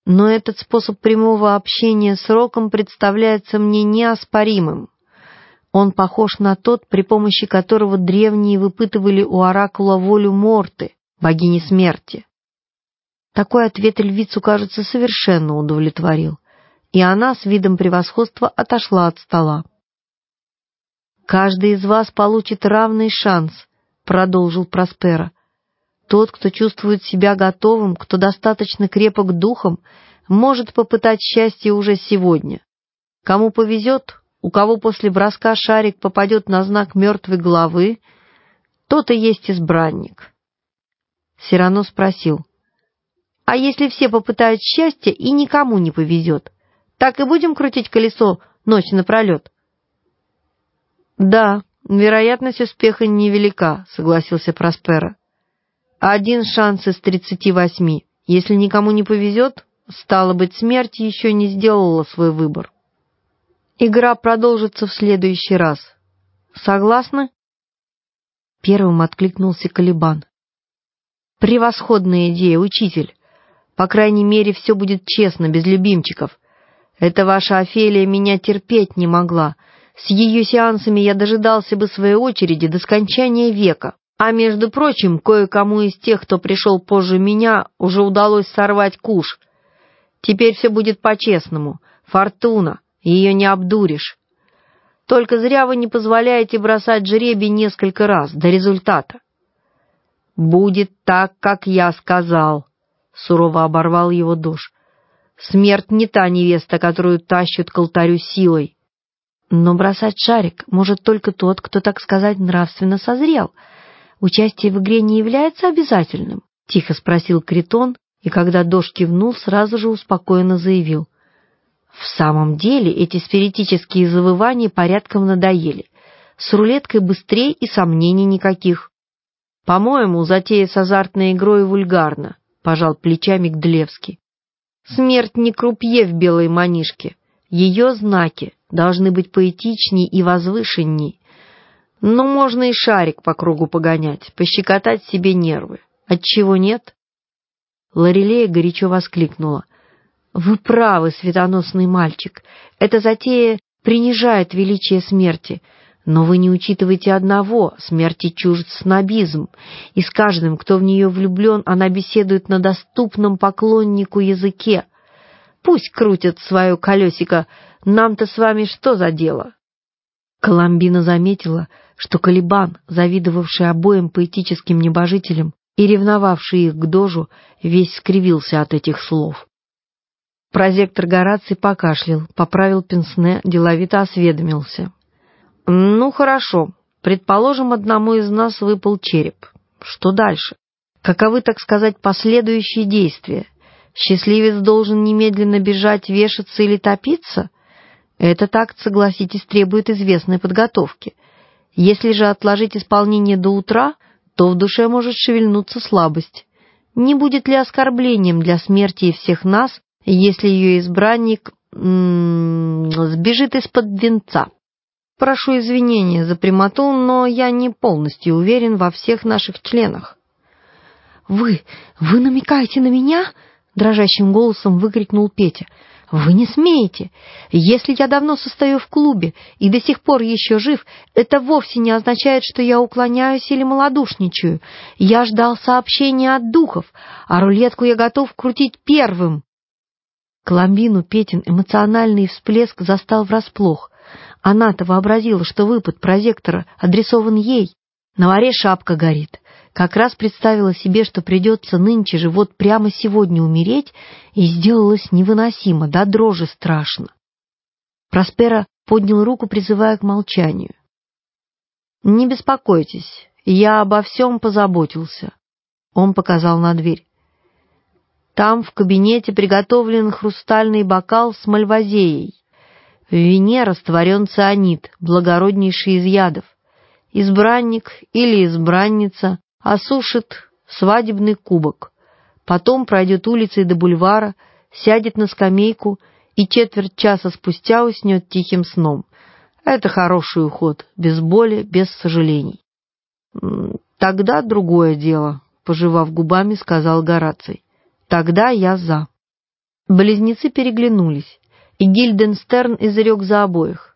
но этот способ прямого общения с Роком представляется мне неоспоримым. Он похож на тот, при помощи которого древние выпытывали у оракула волю Морты, богини смерти. Такой ответ львицу, кажется, совершенно удовлетворил, и она с видом превосходства отошла от стола. «Каждый из вас получит равный шанс», — продолжил Проспера. «Тот, кто чувствует себя готовым, кто достаточно крепок духом, может попытать счастье уже сегодня. Кому повезет, у кого после броска шарик попадет на знак мертвой головы, тот и есть избранник». Сирано спросил: «А если все попытают счастье и никому не повезет, так и будем крутить колесо ночь напролет?» «Да, вероятность успеха невелика», — согласился Проспера. «Один шанс из 38. Если никому не повезет, стало быть, смерть еще не сделала свой выбор. Игра продолжится в следующий раз. Согласны?» Первым откликнулся Калибан. «Превосходная идея, учитель. По крайней мере, все будет честно, без любимчиков. Эта ваша Офелия меня терпеть не могла. С ее сеансами я дожидался бы своей очереди до скончания века. А между прочим, кое-кому из тех, кто пришел позже меня, уже удалось сорвать куш. Теперь все будет по-честному. Фортуна, ее не обдуришь. Только зря вы не позволяете бросать жребий несколько раз до результата». «Будет так, как я сказал», — сурово оборвал его Дож. «Смерть не та невеста, которую тащат к алтарю силой». «Но бросать шарик может только тот, кто, так сказать, нравственно созрел. Участие в игре не является обязательным?» — тихо спросил Критон, и когда Дож кивнул, сразу же успокоенно заявил: «В самом деле эти спиритические завывания порядком надоели. С рулеткой быстрее и сомнений никаких». «По-моему, затея с азартной игрой вульгарна», — пожал плечами Гдлевский. «Смерть не крупье в белой манишке. Ее знаки должны быть поэтичней и возвышенней. Но можно и шарик по кругу погонять, пощекотать себе нервы. Отчего нет?» Лорелея горячо воскликнула: «Вы правы, светоносный мальчик. Эта затея принижает величие смерти. Но вы не учитываете одного: смерти чужд снобизм, и с каждым, кто в нее влюблен, она беседует на доступном поклоннику языке. Пусть крутят свое колесико, нам-то с вами что за дело?» Коломбина заметила, что Калибан, завидовавший обоим поэтическим небожителям и ревновавший их к Дожу, весь скривился от этих слов. Прозектор Гораций покашлял, поправил пенсне, деловито осведомился: «Ну, хорошо. Предположим, одному из нас выпал череп. Что дальше? Каковы, так сказать, последующие действия? Счастливец должен немедленно бежать, вешаться или топиться? Этот акт, согласитесь, требует известной подготовки. Если же отложить исполнение до утра, то в душе может шевельнуться слабость. Не будет ли оскорблением для смерти и всех нас, если ее избранник сбежит из-под венца? Прошу извинения за прямоту, но я не полностью уверен во всех наших членах». Вы намекаете на меня?» — дрожащим голосом выкрикнул Петя. «Вы не смеете! Если я давно состою в клубе и до сих пор еще жив, это вовсе не означает, что я уклоняюсь или малодушничаю. Я ждал сообщения от духов, а рулетку я готов крутить первым». Коломбину Петин эмоциональный всплеск застал врасплох. Она-то вообразила, что выпад прозектора адресован ей. На воре шапка горит. Как раз представила себе, что придется нынче же, вот прямо сегодня умереть, и сделалось невыносимо, до дрожи страшно. Проспера поднял руку, призывая к молчанию. «Не беспокойтесь, я обо всем позаботился». Он показал на дверь. «Там в кабинете приготовлен хрустальный бокал с мальвазеей. В вине растворен цианид, благороднейший из ядов. Избранник или избранница осушит свадебный кубок, потом пройдет улицей до бульвара, сядет на скамейку и четверть часа спустя уснет тихим сном. Это хороший уход, без боли, без сожалений». «Тогда другое дело», — пожевав губами, сказал Гораций. «Тогда я за». Близнецы переглянулись, и Гильденстерн изрек за обоих.